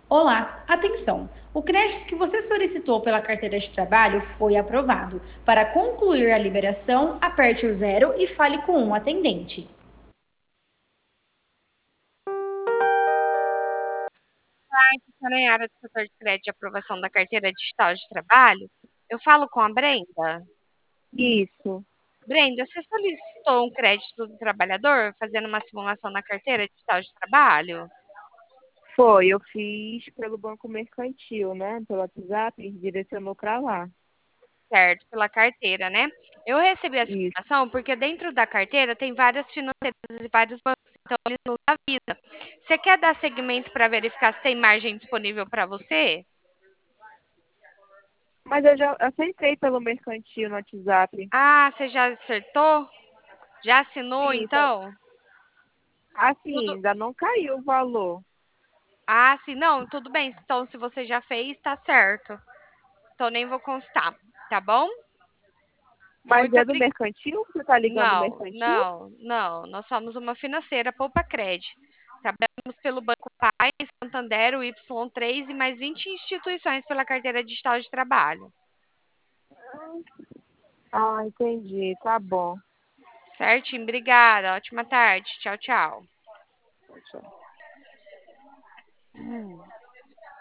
Olá, atenção! O crédito que você solicitou pela carteira de trabalho foi aprovado. Para concluir a liberação, aperte o zero e fale com um atendente. Está na área do setor de crédito de aprovação da carteira digital de trabalho. Eu falo com a Brenda. Isso, Brenda, você solicitou um crédito do trabalhador fazendo uma simulação na carteira digital de trabalho? foi. Eu fiz pelo Banco Mercantil, né? Pelo WhatsApp, direcionou para lá. Certo, pela carteira, né? Eu recebi essa Isso. informação porque dentro da carteira tem várias financeiras e vários bancos, então eles nos avisam. Você quer dar seguimento para verificar se tem margem disponível para você? Mas eu já aceitei pelo Mercantil no WhatsApp. Ah, você já acertou? Já assinou, Sim, então? assim, Tudo. ainda não caiu o valor. Ah, sim, não, tudo bem. Então, se você já fez, tá certo. Então, nem vou constar, tá bom? Mas Muito é do obrigada. Mercantil? Você tá ligando do Não, Mercantil? não, não. Nós somos uma financeira Poupa Cred. Trabalhamos pelo Banco Pai, Santander, o Y3 e mais 20 instituições pela carteira digital de trabalho. Ah, entendi. Tá bom. Certinho? Obrigada. Ótima tarde. Tchau, tchau.